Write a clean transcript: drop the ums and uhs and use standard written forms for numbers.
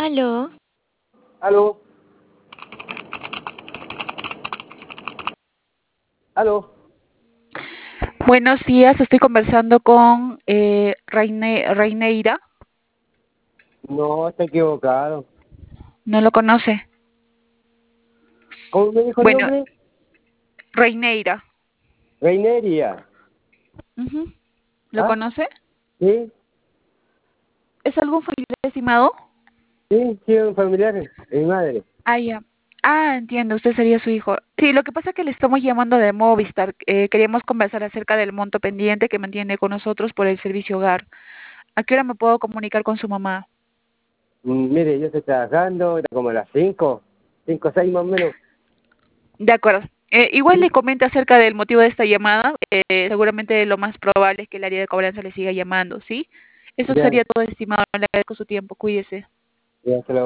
Aló, Aló, aló. Buenos días, estoy conversando con Reineira. No, está equivocado. ¿No lo conoce? ¿Cómo me dijo el Bueno, nombre? Reineira. Reinería. Ujú. ¿Lo ¿Ah? conoce? ¿Sí? ¿Es algún familiar estimado? Sí, sí, un familiar de mi madre. Ah, ya. Ah, entiendo, usted sería su hijo. Sí, lo que pasa es que le estamos llamando de Movistar. Queríamos conversar acerca del monto pendiente que mantiene con nosotros por el servicio hogar. ¿A qué hora me puedo comunicar con su mamá? Mire, yo estoy trabajando, era como a las 5, 6 más o menos. De acuerdo. Igual Sí, le comento acerca del motivo de esta llamada. Seguramente lo más probable es que el área de cobranza le siga llamando, ¿sí? Eso ya, sería todo, estimado. Le agradezco su tiempo. Cuídese. ya se lo